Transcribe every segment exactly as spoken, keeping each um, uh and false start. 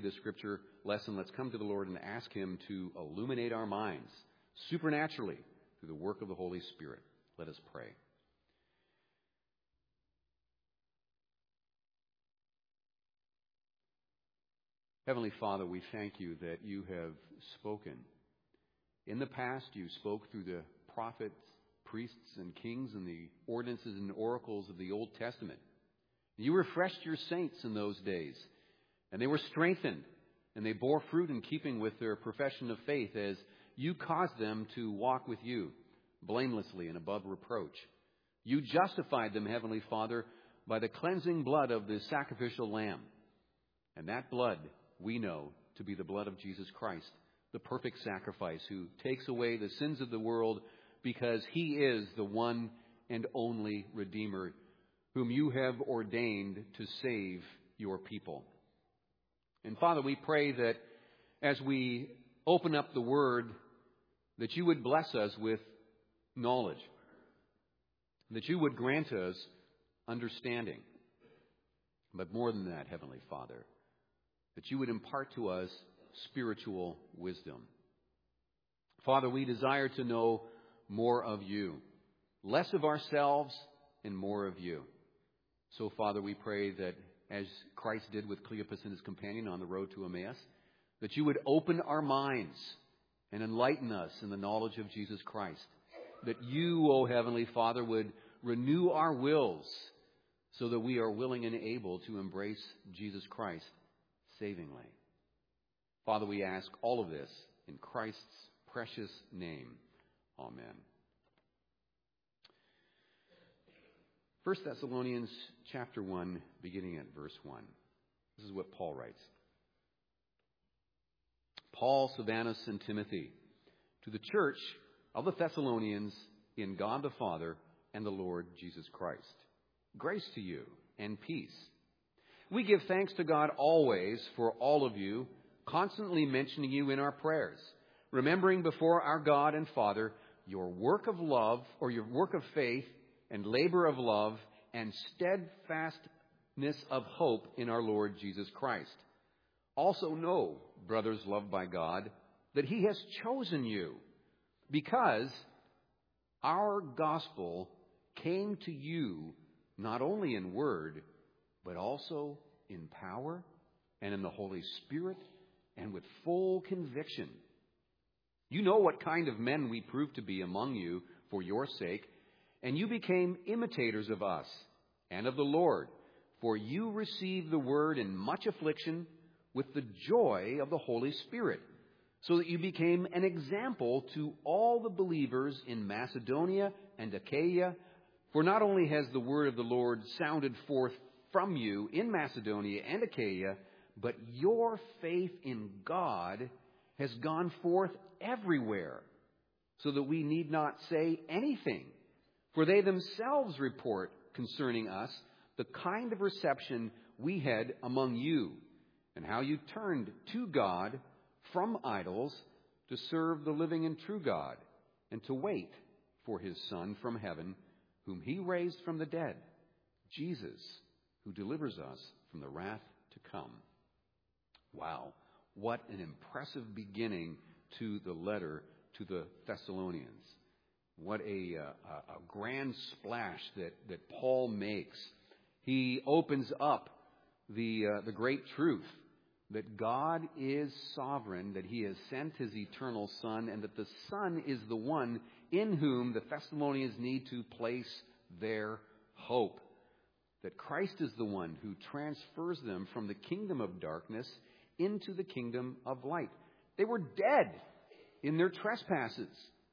this scripture lesson, let's come to the Lord and ask Him to illuminate our minds supernaturally through the work of the Holy Spirit. Let us pray. Heavenly Father, we thank you that you have spoken. In the past, you spoke through the prophets, priests, and kings, and the ordinances and oracles of the Old Testament. You refreshed your saints in those days, and they were strengthened, and they bore fruit in keeping with their profession of faith as you caused them to walk with you blamelessly and above reproach. You justified them, Heavenly Father, by the cleansing blood of the sacrificial lamb. And that blood we know to be the blood of Jesus Christ, the perfect sacrifice who takes away the sins of the world because He is the one and only Redeemer whom you have ordained to save your people. And Father, we pray that as we open up the Word, that you would bless us with knowledge, that you would grant us understanding. But more than that, Heavenly Father, that you would impart to us spiritual wisdom. Father, we desire to know more of you, less of ourselves and more of you. So, Father, we pray that as Christ did with Cleopas and his companion on the road to Emmaus, that you would open our minds and enlighten us in the knowledge of Jesus Christ. That you, O Heavenly Father, would renew our wills so that we are willing and able to embrace Jesus Christ savingly. Father, we ask all of this in Christ's precious name. Amen. First Thessalonians chapter one, beginning at verse one. This is what Paul writes. Paul, Silvanus, and Timothy, to the church of the Thessalonians in God the Father and the Lord Jesus Christ. Grace to you and peace. We give thanks to God always for all of you, constantly mentioning you in our prayers, remembering before our God and Father your work of love, or your work of faith, and labor of love, and steadfastness of hope in our Lord Jesus Christ. Also know, brothers loved by God, that He has chosen you, because our gospel came to you not only in word, but also in power and in the Holy Spirit and with full conviction. You know what kind of men we proved to be among you for your sake, and you became imitators of us and of the Lord, for you received the word in much affliction with the joy of the Holy Spirit, so that you became an example to all the believers in Macedonia and Achaia. For not only has the word of the Lord sounded forth from you in Macedonia and Achaia, but your faith in God has gone forth everywhere, so that we need not say anything. For they themselves report concerning us the kind of reception we had among you, and how you turned to God from idols to serve the living and true God, and to wait for His Son from heaven, whom He raised from the dead, Jesus, who delivers us from the wrath to come. Wow, what an impressive beginning to the letter to the Thessalonians. What a, uh, a grand splash that, that Paul makes. He opens up the, uh, the great truth that God is sovereign, that He has sent His eternal Son, and that the Son is the one in whom the Thessalonians need to place their hope. That Christ is the one who transfers them from the kingdom of darkness into the kingdom of light. They were dead in their trespasses.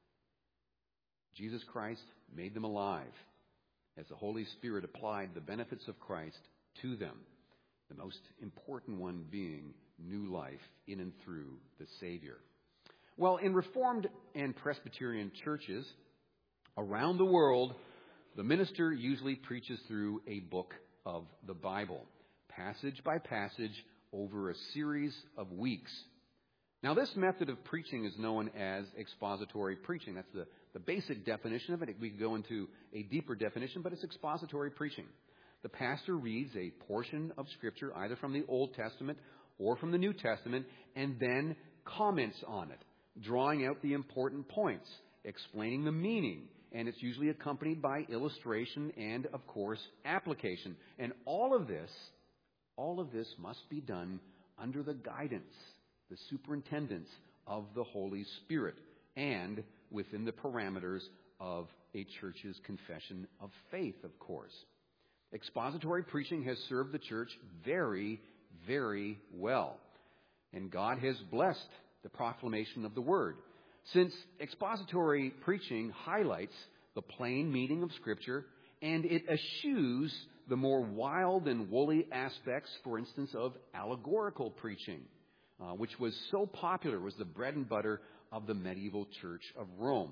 Jesus Christ made them alive as the Holy Spirit applied the benefits of Christ to them, the most important one being new life in and through the Savior. Well, in Reformed and Presbyterian churches around the world, the minister usually preaches through a book of the Bible, passage by passage, over a series of weeks. Now, this method of preaching is known as expository preaching. That's the, the basic definition of it. We could go into a deeper definition, but it's expository preaching. The pastor reads a portion of Scripture, either from the Old Testament or from the New Testament, and then comments on it, drawing out the important points, explaining the meaning, and it's usually accompanied by illustration and, of course, application. And all of this, all of this must be done under the guidance, the superintendence of the Holy Spirit, and within the parameters of a church's confession of faith, of course. Expository preaching has served the church very, very well. And God has blessed the proclamation of the Word. Since expository preaching highlights the plain meaning of Scripture, and it eschews the more wild and woolly aspects, for instance, of allegorical preaching, uh, which was so popular, was the bread and butter of the medieval Church of Rome.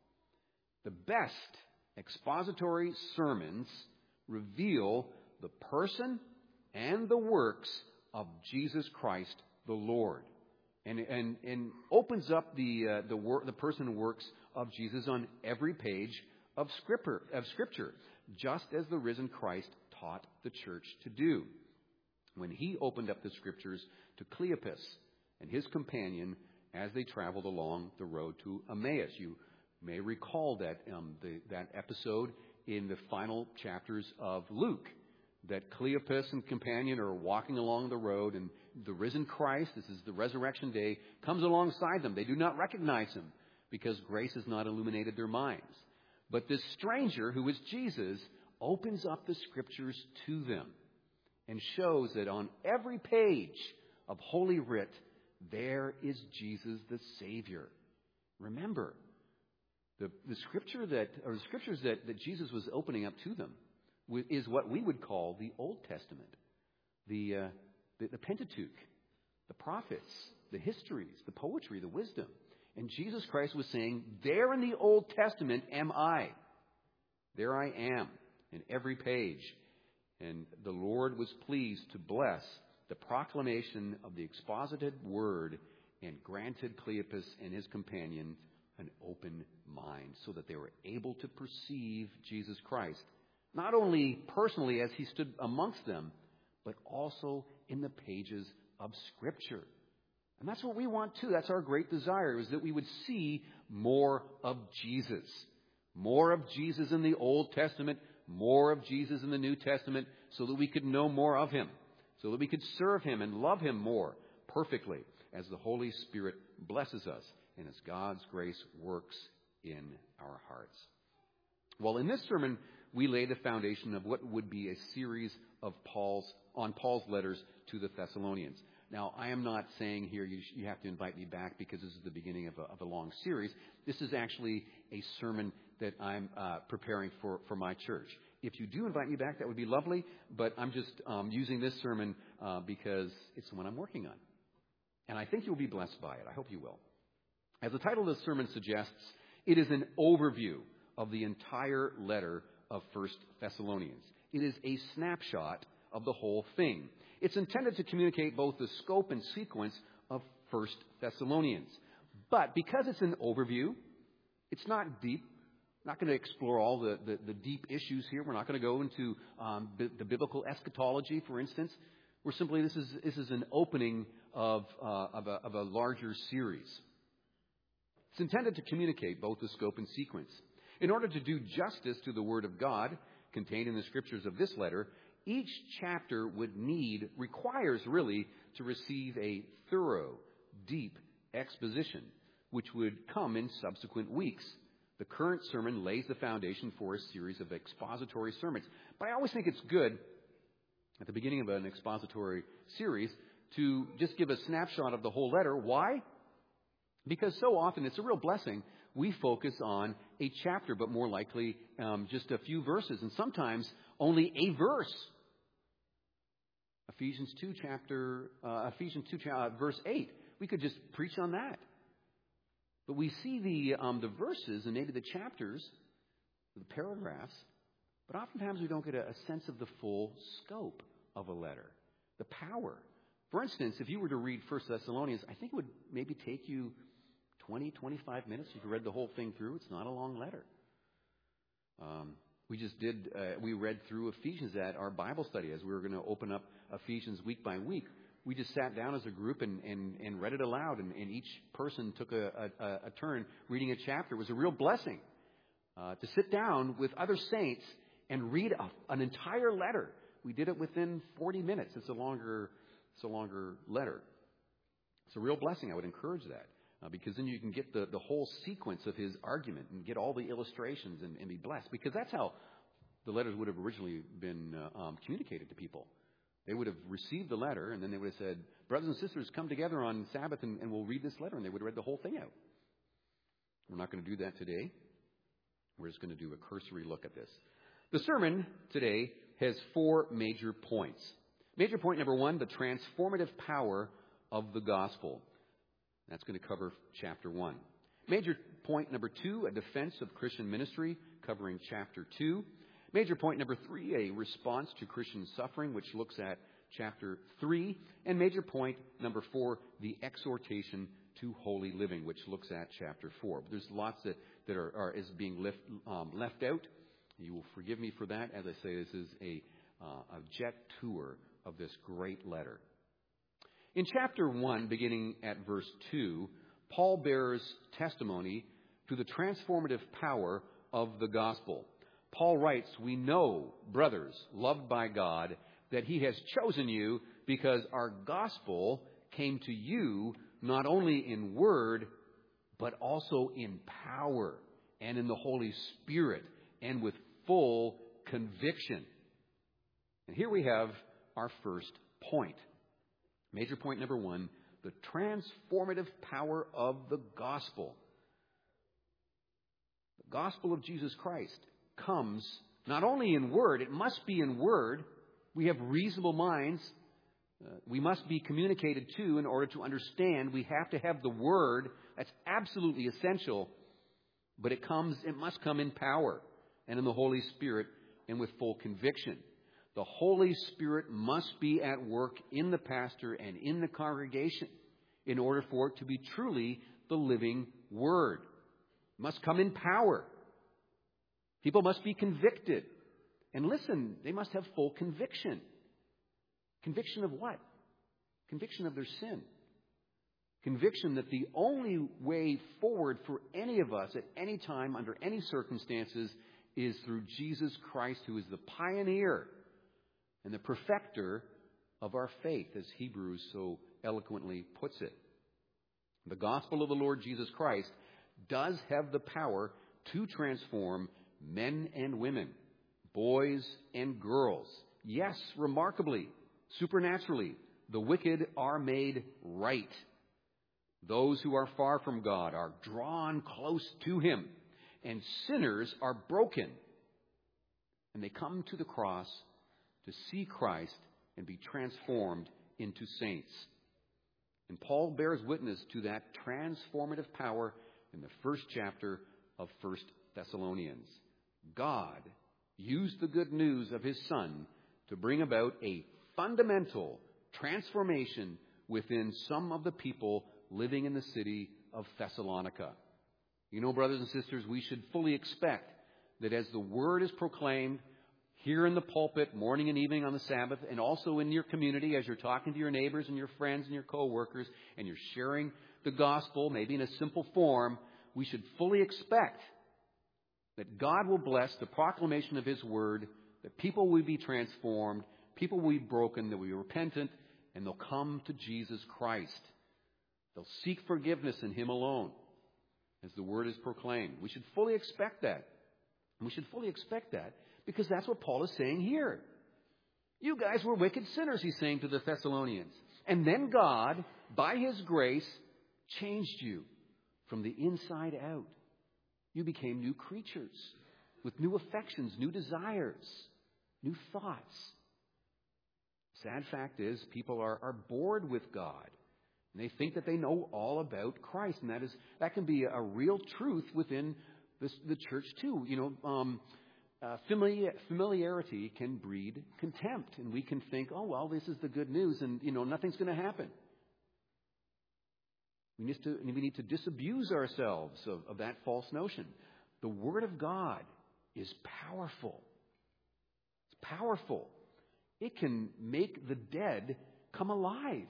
The best expository sermons reveal the person and the works of Jesus Christ the Lord, and and, and opens up the uh, the wor- the person and works of Jesus on every page of scripture, of Scripture, just as the risen Christ taught the church to do when he opened up the Scriptures to Cleopas and his companion as they traveled along the road to Emmaus. You may recall that um, the, that episode in the final chapters of Luke, that Cleopas and companion are walking along the road, and the risen Christ, this is the resurrection day, comes alongside them. They do not recognize him because grace has not illuminated their minds. But this stranger, who is Jesus, opens up the Scriptures to them and shows that on every page of Holy Writ, there is Jesus the Savior. Remember, the, the scripture that, or the scriptures that, that Jesus was opening up to them is what we would call the Old Testament, the, uh, the, the Pentateuch, the prophets, the histories, the poetry, the wisdom. And Jesus Christ was saying, there in the Old Testament am I. There I am in every page. And the Lord was pleased to bless the proclamation of the exposited word and granted Cleopas and his companion an open mind so that they were able to perceive Jesus Christ, not only personally as he stood amongst them, but also in the pages of Scripture. And that's what we want too. That's our great desire, is that we would see more of Jesus. More of Jesus in the Old Testament, more of Jesus in the New Testament, so that we could know more of him, so that we could serve him and love him more perfectly as the Holy Spirit blesses us and as God's grace works in our hearts. Well, in this sermon, we lay the foundation of what would be a series of Paul's on Paul's letters to the Thessalonians. Now, I am not saying here you, you have to invite me back because this is the beginning of a, of a long series. This is actually a sermon that I'm uh, preparing for, for my church. If you do invite me back, that would be lovely, but I'm just um, using this sermon uh, because it's the one I'm working on. And I think you'll be blessed by it. I hope you will. As the title of the sermon suggests, it is an overview of the entire letter of First Thessalonians. It is a snapshot of the whole thing. It's intended to communicate both the scope and sequence of First Thessalonians. But because it's an overview, it's not deep. I'm not going to explore all the, the, the deep issues here. We're not going to go into um, b- the biblical eschatology, for instance. We're simply, this is this is an opening of, uh, of, a, of a larger series. It's intended to communicate both the scope and sequence. In order to do justice to the Word of God contained in the Scriptures of this letter, each chapter would need, requires really, to receive a thorough, deep exposition, which would come in subsequent weeks. The current sermon lays the foundation for a series of expository sermons. But I always think it's good, at the beginning of an expository series, to just give a snapshot of the whole letter. Why? Because so often, it's a real blessing, we focus on a chapter, but more likely um, just a few verses, and sometimes only a verse. Ephesians two chapter, uh, Ephesians two uh, verse eight. We could just preach on that. But we see the um, the verses and maybe the chapters, the paragraphs, but oftentimes we don't get a, a sense of the full scope of a letter, the power. For instance, if you were to read First Thessalonians, I think it would maybe take you twenty, twenty-five minutes if you read the whole thing through. It's not a long letter. Um, we just did, uh, we read through Ephesians at our Bible study as we were going to open up Ephesians week by week. we just sat down as a group and, and, and read it aloud, and, and each person took a, a, a turn reading a chapter. It was a real blessing uh, to sit down with other saints and read a, an entire letter. We did it within forty minutes. It's a longer, it's a longer letter. It's a real blessing. I would encourage that uh, because then you can get the, the whole sequence of his argument and get all the illustrations and, and be blessed. Because that's how the letters would have originally been uh, um, communicated to people. They would have received the letter, and then they would have said, brothers and sisters, come together on Sabbath, and, and we'll read this letter. And they would have read the whole thing out. We're not going to do that today. We're just going to do a cursory look at this. The sermon today has four major points. Major point number one, the transformative power of the gospel. That's going to cover chapter one. Major point number two, a defense of Christian ministry, covering chapter two. Major point number three, a response to Christian suffering, which looks at chapter three. And major point number four, the exhortation to holy living, which looks at chapter four. But there's lots that, that are, are is being left, um, left out. You will forgive me for that. As I say, this is a, uh, a jet tour of this great letter. In chapter one, beginning at verse two, Paul bears testimony to the transformative power of the gospel. Paul writes, we know, brothers, loved by God, that he has chosen you because our gospel came to you not only in word, but also in power and in the Holy Spirit and with full conviction. And here we have our first point. Major point number one, the transformative power of the gospel. The gospel of Jesus Christ comes not only in word, it must be in word. We have reasonable minds. Uh, we must be communicated to in order to understand. We have to have the word. That's absolutely essential. But it comes, it must come in power and in the Holy Spirit and with full conviction. The Holy Spirit must be at work in the pastor and in the congregation in order for it to be truly the living word. It must come in power. People must be convicted. And listen, they must have full conviction. Conviction of what? Conviction of their sin. Conviction that the only way forward for any of us at any time, under any circumstances, is through Jesus Christ, who is the pioneer and the perfecter of our faith, as Hebrews so eloquently puts it. The gospel of the Lord Jesus Christ does have the power to transform men and women, boys and girls. Yes, remarkably, supernaturally, the wicked are made right. Those who are far from God are drawn close to Him, and sinners are broken. And they come to the cross to see Christ and be transformed into saints. And Paul bears witness to that transformative power in the first chapter of First Thessalonians. God used the good news of His Son to bring about a fundamental transformation within some of the people living in the city of Thessalonica. You know, brothers and sisters, we should fully expect that as the word is proclaimed here in the pulpit, morning and evening on the Sabbath, and also in your community as you're talking to your neighbors and your friends and your co-workers, and you're sharing the gospel, maybe in a simple form, we should fully expect that God will bless the proclamation of His word, that people will be transformed, people will be broken, that will be repentant, and they'll come to Jesus Christ. They'll seek forgiveness in Him alone as the word is proclaimed. We should fully expect that. And we should fully expect that because that's what Paul is saying here. You guys were wicked sinners, he's saying to the Thessalonians. And then God, by His grace, changed you from the inside out. You became new creatures with new affections, new desires, new thoughts. Sad fact is, people are, are bored with God. And they think that they know all about Christ. And that is that can be a real truth within this, the church too. You know, um, uh, familiar, familiarity can breed contempt. And we can think, oh, well, this is the good news and, you know, nothing's going to happen. We need to, we need to disabuse ourselves of, of that false notion. The Word of God is powerful. It's powerful. It can make the dead come alive.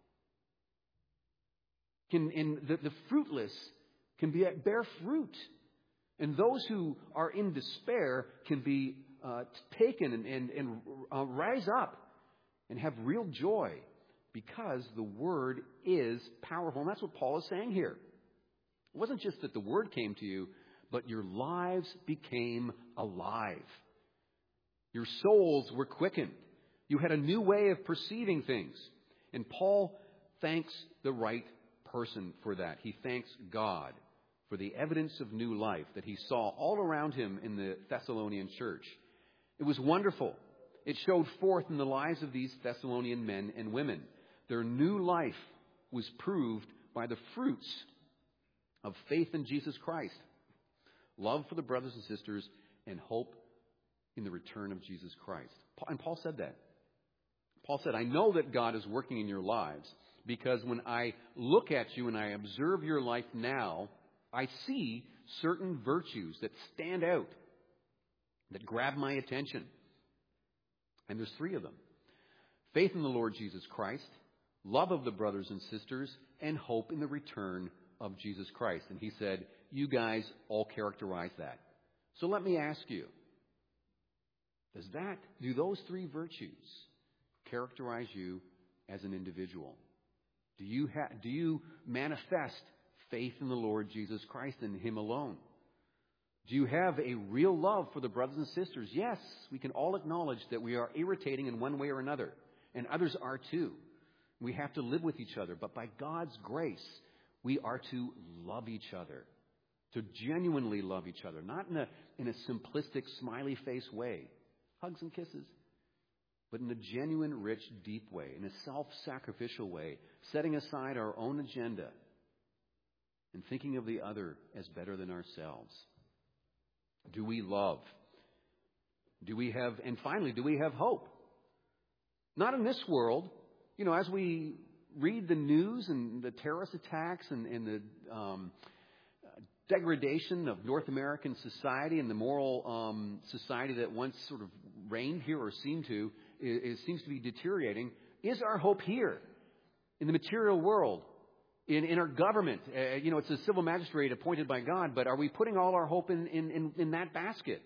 Can, and the, the fruitless can be bear fruit. And those who are in despair can be uh, taken and, and, and uh, rise up and have real joy because the Word is powerful. And that's what Paul is saying here. It wasn't just that the Word came to you, but your lives became alive. Your souls were quickened. You had a new way of perceiving things. And Paul thanks the right person for that. He thanks God for the evidence of new life that he saw all around him in the Thessalonian church. It was wonderful. It showed forth in the lives of these Thessalonian men and women. Their new life was proved by the fruits of faith in Jesus Christ, love for the brothers and sisters, and hope in the return of Jesus Christ. And Paul said that. Paul said, I know that God is working in your lives because when I look at you and I observe your life now, I see certain virtues that stand out, that grab my attention. And there's three of them. Faith in the Lord Jesus Christ, love of the brothers and sisters, and hope in the return of Jesus Christ. And he said, you guys all characterize that. So let me ask you, does that, do those three virtues characterize you as an individual? Do you ha- do you manifest faith in the Lord Jesus Christ and Him alone? Do you have a real love for the brothers and sisters? Yes, we can all acknowledge that we are irritating in one way or another, and others are too. We have to live with each other, but by God's grace, we are to love each other, to genuinely love each other, not in a in a simplistic, smiley face way, hugs and kisses, but in a genuine, rich, deep way, in a self-sacrificial way, setting aside our own agenda and thinking of the other as better than ourselves. Do we love? Do we have, and finally, do we have hope? Not in this world. You know, as we read the news and the terrorist attacks and, and the um, degradation of North American society and the moral um, society that once sort of reigned here or seemed to, it, it seems to be deteriorating. Is our hope here in the material world? In, in our government? Uh, you know, it's a civil magistrate appointed by God, but are we putting all our hope in, in, in, in that basket?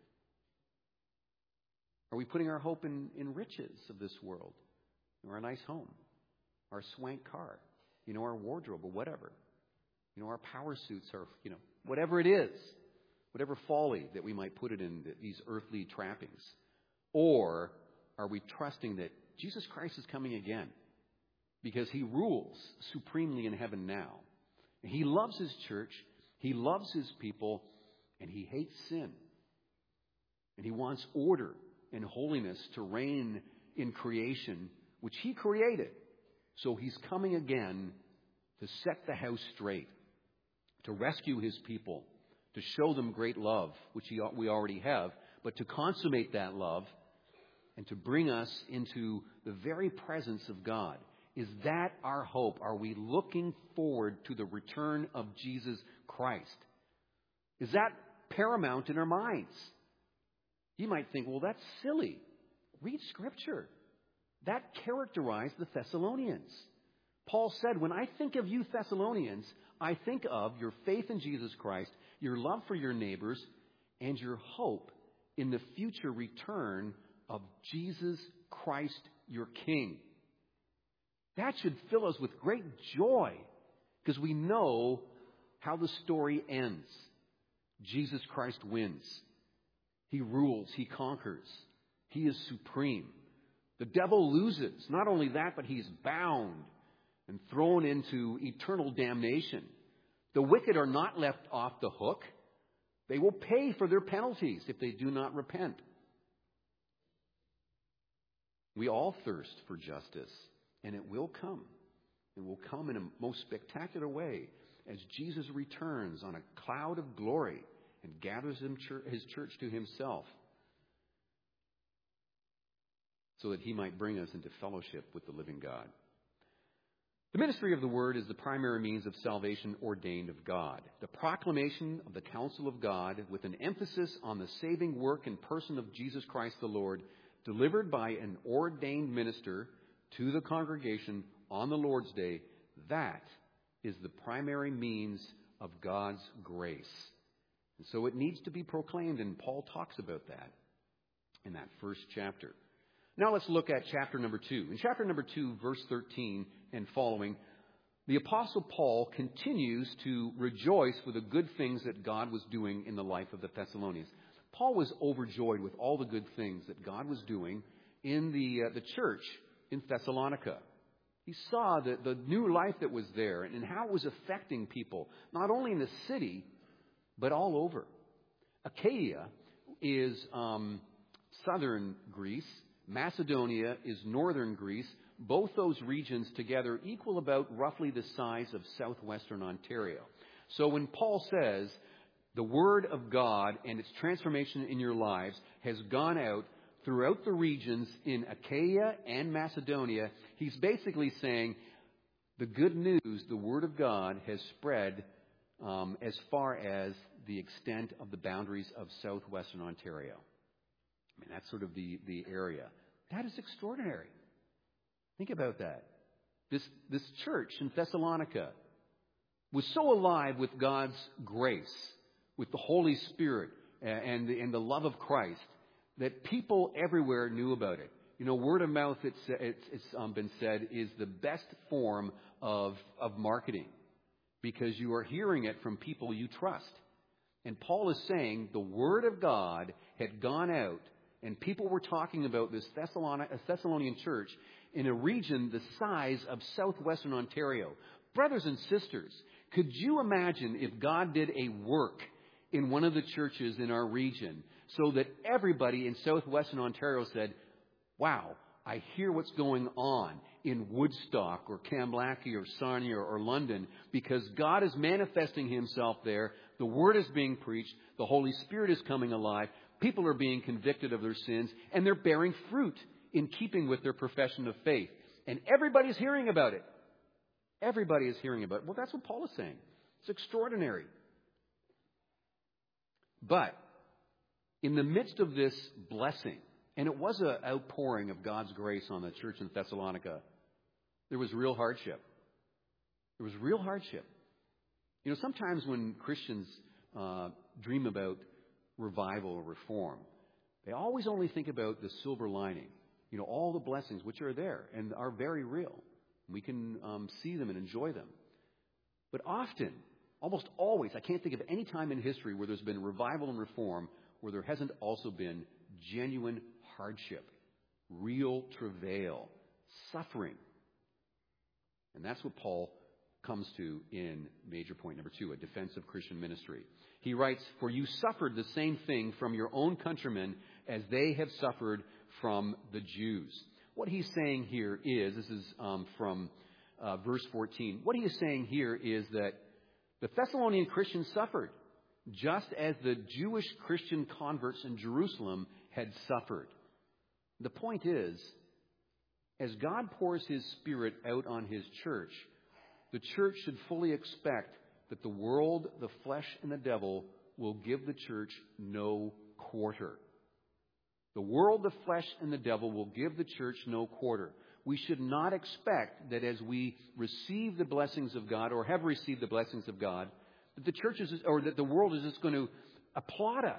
Are we putting our hope in, in riches of this world? Or a nice home? Our swank car? You know, our wardrobe or whatever? You know, our power suits or, you know, whatever it is. Whatever folly that we might put it in, these earthly trappings. Or are we trusting that Jesus Christ is coming again? Because He rules supremely in heaven now. And He loves His church. He loves His people. And He hates sin. And He wants order and holiness to reign in creation, which He created. So He's coming again to set the house straight, to rescue His people, to show them great love, which he, we already have, but to consummate that love and to bring us into the very presence of God. Is that our hope? Are we looking forward to the return of Jesus Christ? Is that paramount in our minds? You might think, well, that's silly. Read Scripture. That characterized the Thessalonians. Paul said, when I think of you Thessalonians, I think of your faith in Jesus Christ, your love for your neighbors, and your hope in the future return of Jesus Christ, your King. That should fill us with great joy because we know how the story ends. Jesus Christ wins. He rules. He conquers. He is supreme. The devil loses. Not only that, but he's bound and thrown into eternal damnation. The wicked are not left off the hook. They will pay for their penalties if they do not repent. We all thirst for justice. And it will come. It will come in a most spectacular way as Jesus returns on a cloud of glory and gathers his church to himself so that he might bring us into fellowship with the living God. The ministry of the Word is the primary means of salvation ordained of God. The proclamation of the counsel of God with an emphasis on the saving work and person of Jesus Christ the Lord, delivered by an ordained minister to the congregation on the Lord's Day, that is the primary means of God's grace. And so it needs to be proclaimed, and Paul talks about that in that first chapter. Now let's look at chapter number two. In chapter number two, verse thirteen and following, the Apostle Paul continues to rejoice with the good things that God was doing in the life of the Thessalonians. Paul was overjoyed with all the good things that God was doing in the uh, the church in Thessalonica. He saw the, the new life that was there and how it was affecting people, not only in the city, but all over. Achaia is um, southern Greece. Macedonia is northern Greece. Both those regions together equal about roughly the size of southwestern Ontario. So when Paul says the Word of God and its transformation in your lives has gone out throughout the regions in Achaia and Macedonia, he's basically saying the good news, the Word of God, has spread um, as far as the extent of the boundaries of southwestern Ontario. I mean, that's sort of the, the area. That is extraordinary. Think about that. This, this church in Thessalonica was so alive with God's grace, with the Holy Spirit and the, and the love of Christ, that people everywhere knew about it. You know, word of mouth, it's, it's, it's um, been said, is the best form of, of marketing, because you are hearing it from people you trust. And Paul is saying the Word of God had gone out, and people were talking about this Thessalonian church in a region the size of southwestern Ontario. Brothers and sisters, could you imagine if God did a work in one of the churches in our region so that everybody in southwestern Ontario said, wow, I hear what's going on in Woodstock or Kamlaki or Sarnia or London, because God is manifesting Himself there. The Word is being preached. The Holy Spirit is coming alive. People are being convicted of their sins, and they're bearing fruit in keeping with their profession of faith. And everybody's hearing about it. Everybody is hearing about it. Well, that's what Paul is saying. It's extraordinary. But in the midst of this blessing, and it was an outpouring of God's grace on the church in Thessalonica, there was real hardship. There was real hardship. You know, sometimes when Christians uh, dream about revival or reform, they always only think about the silver lining. You know, all the blessings which are there and are very real. We can um, see them and enjoy them. But often, almost always, I can't think of any time in history where there's been revival and reform where there hasn't also been genuine hardship, real travail, suffering. And that's what Paul comes to in major point number two, a defense of Christian ministry. He writes, "For you suffered the same thing from your own countrymen as they have suffered from the Jews." What he's saying here is, this is um, from uh, verse fourteen, what he is saying here is that the Thessalonian Christians suffered, just as the Jewish Christian converts in Jerusalem had suffered. The point is, as God pours His Spirit out on His church, the church should fully expect that the world, the flesh, and the devil will give the church no quarter. The world, the flesh, and the devil will give the church no quarter. We should not expect that as we receive the blessings of God, or have received the blessings of God, that the church is, or that the world is just going to applaud us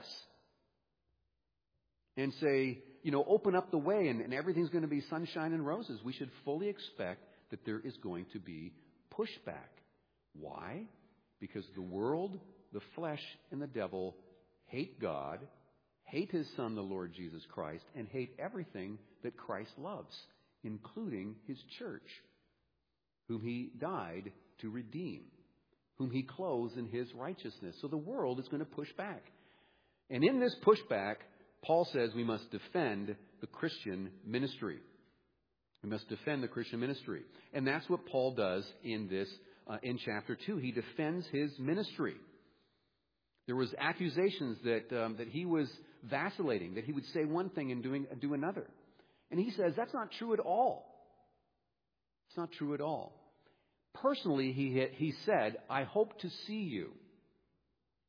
and say, you know, open up the way and, and everything's going to be sunshine and roses. We should fully expect that there is going to be pushback. Why? Because the world, the flesh, and the devil hate God, hate His Son, the Lord Jesus Christ, and hate everything that Christ loves, including His church, whom He died to redeem, whom He clothes in His righteousness. So the world is going to push back. And in this pushback, Paul says we must defend the Christian ministry. We must defend the Christian ministry. And that's what Paul does in this, uh, in chapter two. He defends his ministry. There was accusations that um, that he was vacillating, that he would say one thing and doing do another. And he says that's not true at all. It's not true at all. Personally, he he said, "I hope to see you."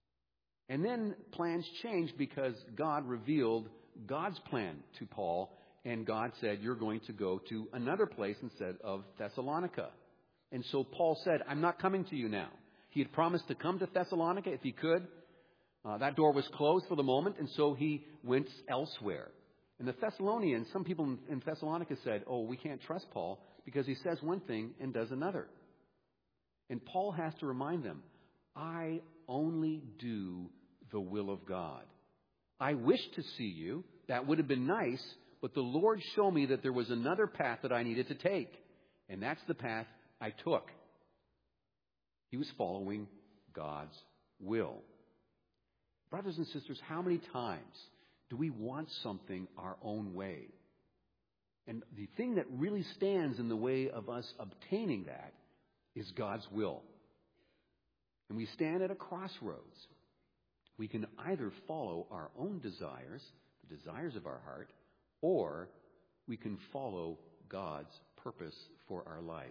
And then plans changed because God revealed God's plan to Paul and God said, you're going to go to another place instead of Thessalonica. And so Paul said, I'm not coming to you now. He had promised to come to Thessalonica if he could. Uh, that door was closed for the moment, and so he went elsewhere. And the Thessalonians, some people in, in Thessalonica said, oh, we can't trust Paul because he says one thing and does another. And Paul has to remind them, I only do the will of God. I wish to see you. That would have been nice, but the Lord showed me that there was another path that I needed to take. And that's the path I took. He was following God's will. Brothers and sisters, how many times do we want something our own way? And the thing that really stands in the way of us obtaining that is God's will. And we stand at a crossroads. We can either follow our own desires, the desires of our heart, or we can follow God's purpose for our life.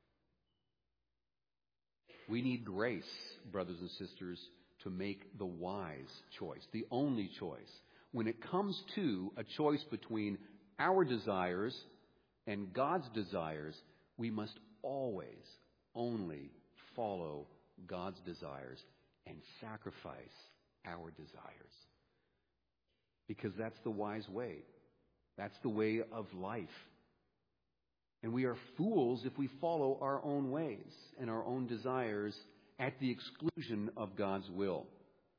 We need grace, brothers and sisters, to make the wise choice, the only choice. When it comes to a choice between our desires and God's desires, we must always only follow God's desires and sacrifice our desires. Because that's the wise way. That's the way of life. And we are fools if we follow our own ways and our own desires at the exclusion of God's will.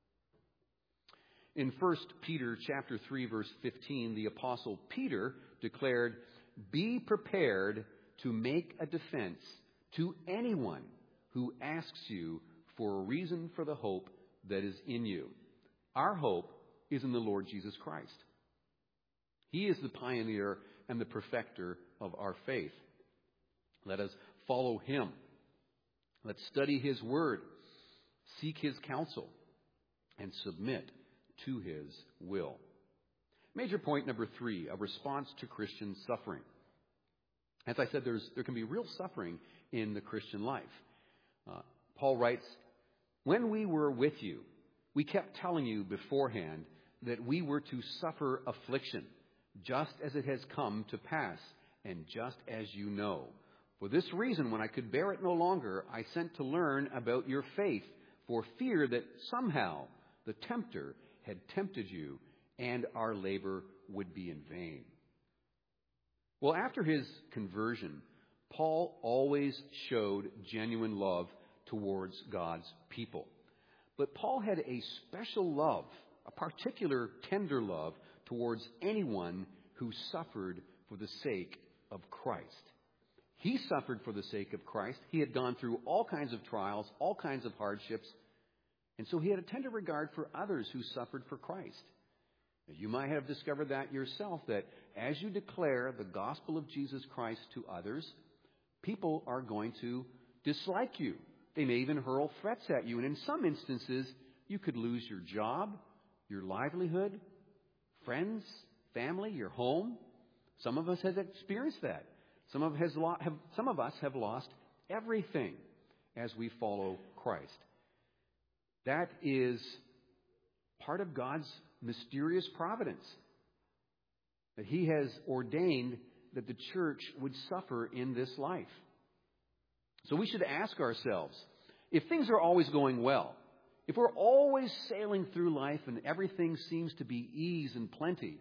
In First Peter chapter three, verse fifteen, the Apostle Peter declared, be prepared to make a defense to anyone who asks you for a reason for the hope that is in you. Our hope is in the Lord Jesus Christ. He is the pioneer and the perfecter of our faith. Let us follow him. Let's study his word, seek his counsel, and submit to his will. Major point number three, a response to Christian suffering. As I said, there's, there can be real suffering in the Christian life. Uh, Paul writes, when we were with you, we kept telling you beforehand that we were to suffer affliction, just as it has come to pass, and just as you know. For this reason, when I could bear it no longer, I sent to learn about your faith, for fear that somehow the tempter had tempted you, and our labor would be in vain. Well, after his conversion, Paul always showed genuine love towards God's people. But Paul had a special love, a particular tender love towards anyone who suffered for the sake of Christ. He suffered for the sake of Christ. He had gone through all kinds of trials, all kinds of hardships, and so he had a tender regard for others who suffered for Christ. You might have discovered that yourself, that as you declare the gospel of Jesus Christ to others, people are going to dislike you. They may even hurl threats at you. And in some instances, you could lose your job, your livelihood, friends, family, your home. Some of us have experienced that. Some of, has lo- have, some of us have lost everything as we follow Christ. That is part of God's mysterious providence, that he has ordained that the church would suffer in this life. So we should ask ourselves, if things are always going well, if we're always sailing through life and everything seems to be ease and plenty,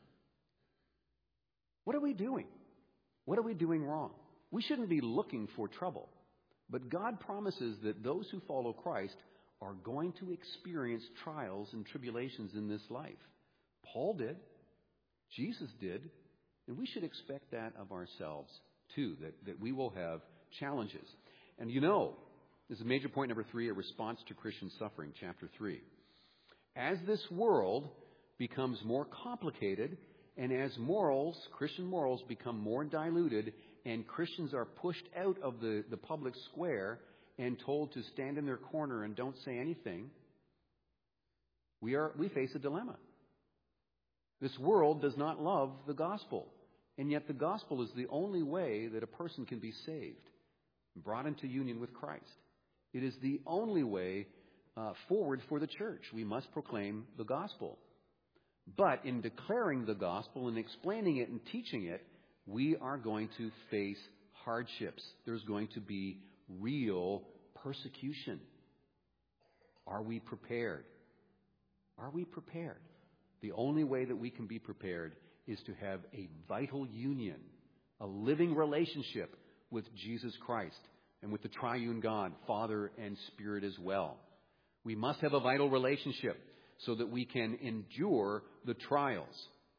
what are we doing? What are we doing wrong? We shouldn't be looking for trouble. But God promises that those who follow Christ are going to experience trials and tribulations in this life. Paul did. Jesus did. And we should expect that of ourselves too, that, that we will have challenges. And you know, this is major point number three, a response to Christian suffering, chapter three. As this world becomes more complicated, and as morals, Christian morals, become more diluted, and Christians are pushed out of the, the public square and told to stand in their corner and don't say anything, we are we face a dilemma. This world does not love the gospel, and yet the gospel is the only way that a person can be saved, brought into union with Christ. It is the only way uh, forward for the church. We must proclaim the gospel. But in declaring the gospel and explaining it and teaching it, we are going to face hardships. There's going to be real persecution. Are we prepared? Are we prepared? The only way that we can be prepared is to have a vital union, a living relationship with Jesus Christ and with the triune God, Father and Spirit as well. We must have a vital relationship so that we can endure the trials.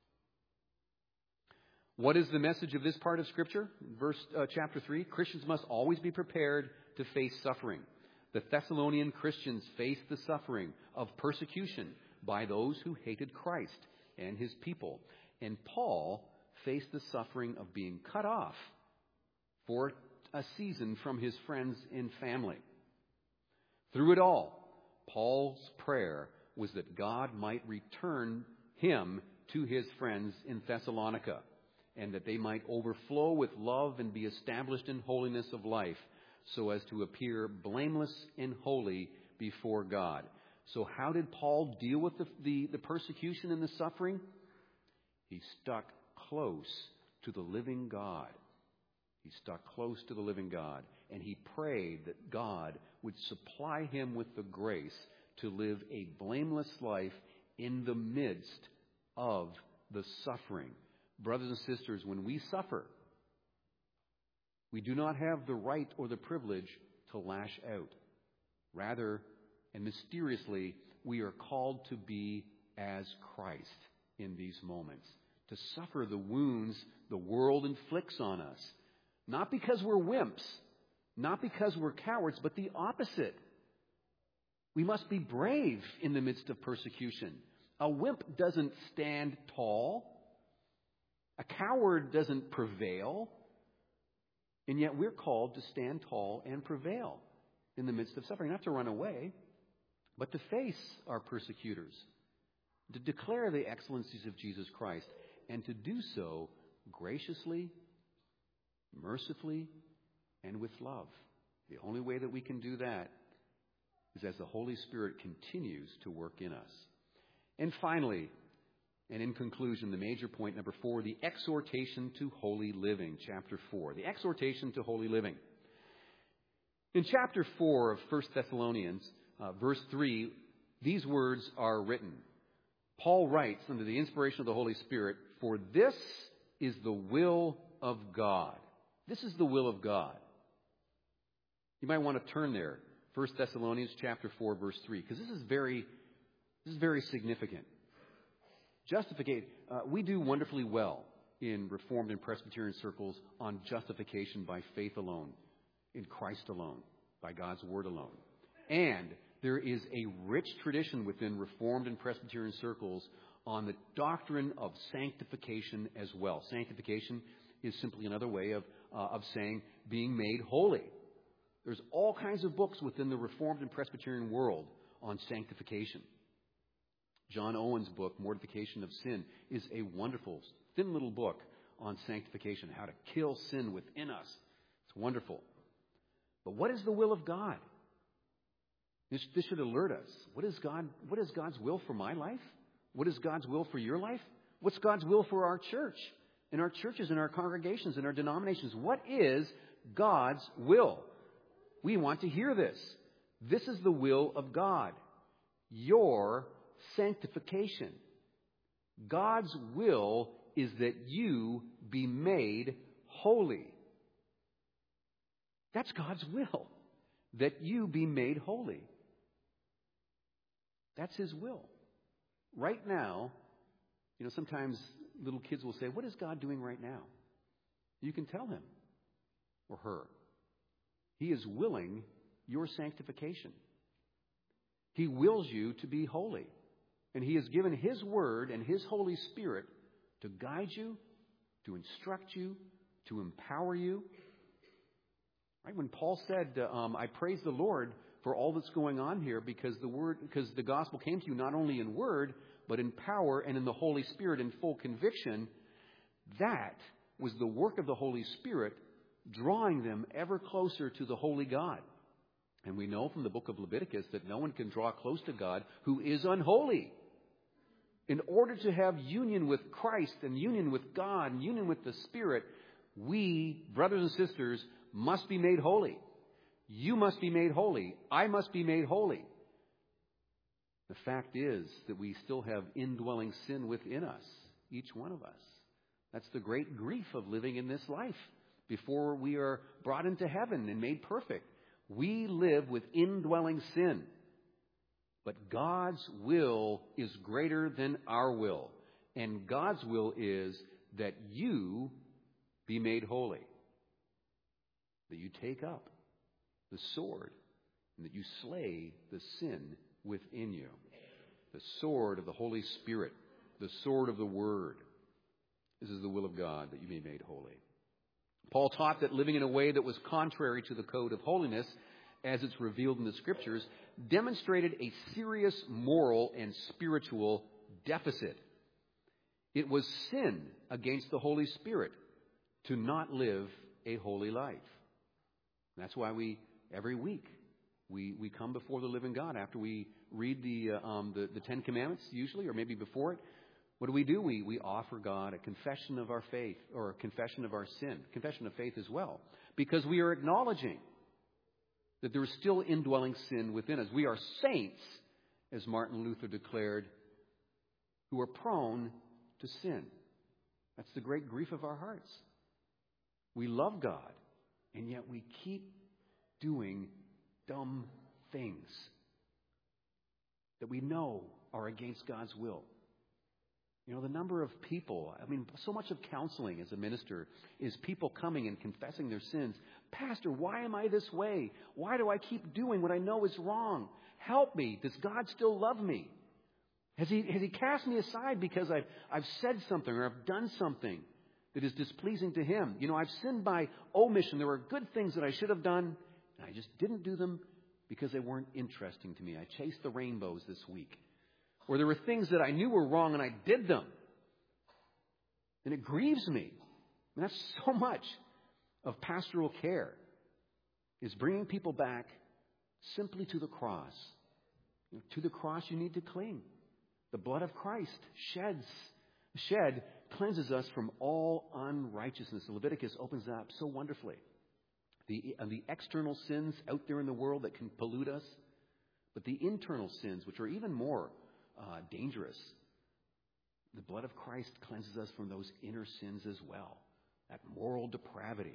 What is the message of this part of Scripture? Verse uh, chapter three, Christians must always be prepared to face suffering. The Thessalonian Christians faced the suffering of persecution by those who hated Christ and his people. And Paul faced the suffering of being cut off for a season from his friends and family. Through it all, Paul's prayer was that God might return him to his friends in Thessalonica, and that they might overflow with love and be established in holiness of life, so as to appear blameless and holy before God. So how did Paul deal with the, the, the persecution and the suffering? He stuck close to the living God. He stuck close to the living God, and he prayed that God would supply him with the grace to live a blameless life in the midst of the suffering. Brothers and sisters, when we suffer, we do not have the right or the privilege to lash out. Rather, and mysteriously, we are called to be as Christ in these moments, to suffer the wounds the world inflicts on us. Not because we're wimps, not because we're cowards, but the opposite. We must be brave in the midst of persecution. A wimp doesn't stand tall. A coward doesn't prevail. And yet we're called to stand tall and prevail in the midst of suffering. Not to run away, but to face our persecutors. To declare the excellencies of Jesus Christ. And to do so graciously, mercifully, and with love. The only way that we can do that is as the Holy Spirit continues to work in us. And finally, and in conclusion, the major point number four, the exhortation to holy living, chapter four. The exhortation to holy living. In chapter four of First Thessalonians, uh, verse three, these words are written. Paul writes under the inspiration of the Holy Spirit, "For this is the will of God." This is the will of God. You might want to turn there. First Thessalonians chapter four, verse three, because this is very, this is very significant. Justification. Uh, we do wonderfully well in Reformed and Presbyterian circles on justification by faith alone, in Christ alone, by God's word alone. And there is a rich tradition within Reformed and Presbyterian circles on the doctrine of sanctification as well. Sanctification is simply another way of, uh, of saying being made holy. There's all kinds of books within the Reformed and Presbyterian world on sanctification. John Owen's book, Mortification of Sin, is a wonderful, thin little book on sanctification, how to kill sin within us. It's wonderful. But what is the will of God? This, this should alert us. What is God? What is God's will for my life? What is God's will for your life? What's God's will for our church, in our churches, in our congregations, in our denominations? What is God's will? We want to hear this. This is the will of God. Your sanctification. God's will is that you be made holy. That's God's will. That you be made holy. That's His will. Right now, you know, sometimes little kids will say, "What is God doing right now?" You can tell him or her. He is willing your sanctification. He wills you to be holy. And He has given His Word and His Holy Spirit to guide you, to instruct you, to empower you. Right? When Paul said, uh, um, "I praise the Lord for all that's going on here, because the word, because the gospel came to you not only in word, but in power and in the Holy Spirit in full conviction," that was the work of the Holy Spirit drawing them ever closer to the holy God. And we know from the book of Leviticus that no one can draw close to God who is unholy. In order to have union with Christ and union with God and union with the Spirit, we, brothers and sisters, must be made holy. You must be made holy. I must be made holy. The fact is that we still have indwelling sin within us, each one of us. That's the great grief of living in this life before we are brought into heaven and made perfect. We live with indwelling sin. But God's will is greater than our will. And God's will is that you be made holy. That you take up the sword and that you slay the sin within you. The sword of the Holy Spirit. The sword of the Word. This is the will of God, that you be made holy. Paul taught that living in a way that was contrary to the code of holiness, as it's revealed in the Scriptures, demonstrated a serious moral and spiritual deficit. It was sin against the Holy Spirit to not live a holy life. That's why we, every week, we, we come before the living God after we read the, uh, um, the, the Ten Commandments, usually, or maybe before it. What do we do? We, we offer God a confession of our faith, or a confession of our sin, confession of faith as well, because we are acknowledging that there is still indwelling sin within us. We are saints, as Martin Luther declared, who are prone to sin. That's the great grief of our hearts. We love God, and yet we keep doing dumb things that we know are against God's will. You know, the number of people, I mean, so much of counseling as a minister is people coming and confessing their sins. Pastor, why am I this way? Why do I keep doing what I know is wrong? Help me. Does God still love me? Has he, has he cast me aside because I've, I've said something or I've done something that is displeasing to Him? You know, I've sinned by omission. There were good things that I should have done, and I just didn't do them because they weren't interesting to me. I chased the rainbows this week. Or there were things that I knew were wrong and I did them. And it grieves me. And that's so much of pastoral care, is bringing people back simply to the cross. You know, to the cross you need to cling. The blood of Christ sheds, shed cleanses us from all unrighteousness. Leviticus opens that up so wonderfully. The, uh, the external sins out there in the world that can pollute us, but the internal sins, which are even more Uh, dangerous. The blood of Christ cleanses us from those inner sins as well. That moral depravity.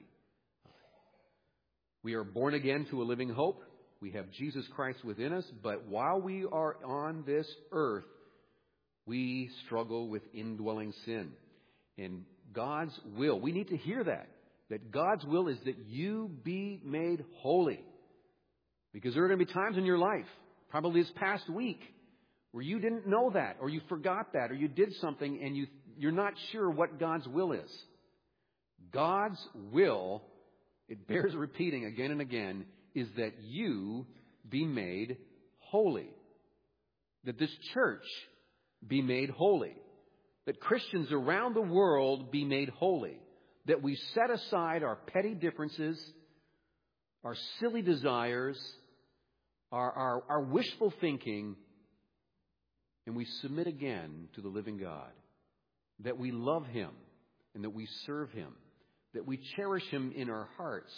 We are born again to a living hope. We have Jesus Christ within us. But while we are on this earth, we struggle with indwelling sin. And God's will, we need to hear that. That God's will is that you be made holy. Because there are going to be times in your life, probably this past week, where you didn't know that, or you forgot that, or you did something and you, you're not sure what God's will is. God's will, it bears repeating again and again, is that you be made holy. That this church be made holy. That Christians around the world be made holy. That we set aside our petty differences, our silly desires, our, our, our wishful thinking, and we submit again to the living God. That we love Him and that we serve Him. That we cherish Him in our hearts.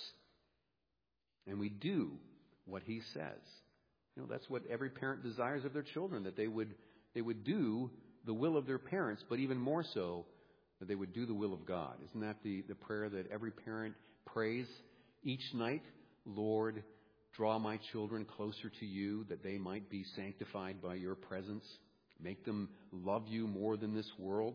And we do what He says. You know, that's what every parent desires of their children. That they would, they would do the will of their parents, but even more so, that they would do the will of God. Isn't that the, the prayer that every parent prays each night? Lord, draw my children closer to you, that they might be sanctified by your presence. Make them love you more than this world.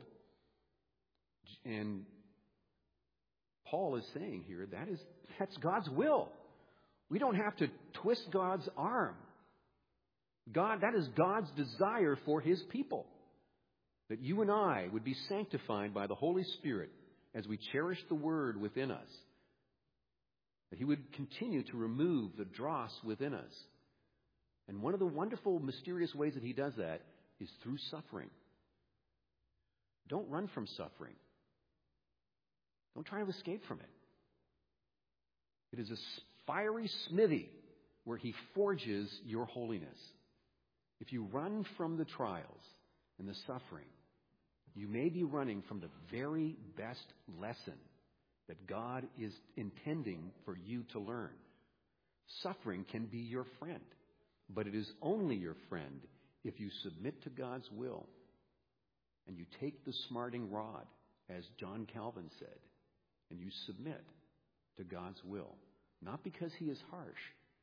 And Paul is saying here, that is, that's God's will. We don't have to twist God's arm. God, that is God's desire for His people. That you and I would be sanctified by the Holy Spirit as we cherish the Word within us. That He would continue to remove the dross within us. And one of the wonderful, mysterious ways that He does that is through suffering. Don't run from suffering. Don't try to escape from it. It is a fiery smithy where He forges your holiness. If you run from the trials, and the suffering, you may be running from the very best lesson that God is intending for you to learn. Suffering can be your friend, but it is only your friend if you submit to God's will and you take the smarting rod, as John Calvin said, and you submit to God's will. Not because he is harsh.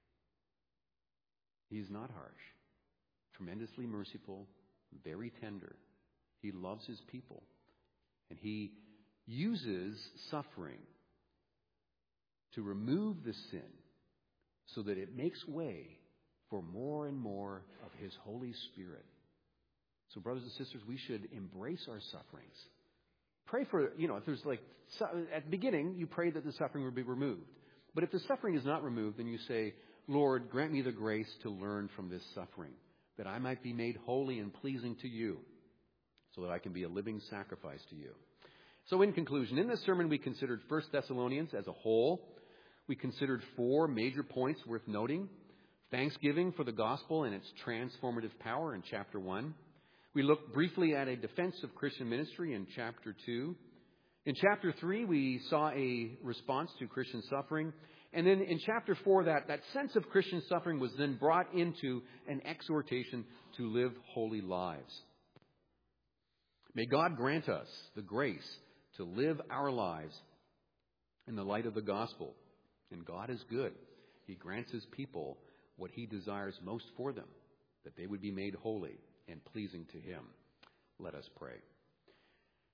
He is not harsh. Tremendously merciful, very tender. He loves his people. And he uses suffering to remove the sin so that it makes way for more and more of his Holy Spirit. So brothers and sisters, we should embrace our sufferings. Pray for, you know, if there's like, at the beginning, you pray that the suffering will be removed. But if the suffering is not removed, then you say, Lord, grant me the grace to learn from this suffering, that I might be made holy and pleasing to you, so that I can be a living sacrifice to you. So in conclusion, in this sermon we considered First Thessalonians as a whole. We considered four major points worth noting. Thanksgiving for the gospel and its transformative power in chapter one. We looked briefly at a defense of Christian ministry in chapter two. In chapter three, we saw a response to Christian suffering. And then in chapter four, that, that sense of Christian suffering was then brought into an exhortation to live holy lives. May God grant us the grace to live our lives in the light of the gospel. And God is good. He grants his people what he desires most for them, that they would be made holy and pleasing to him. Let us pray.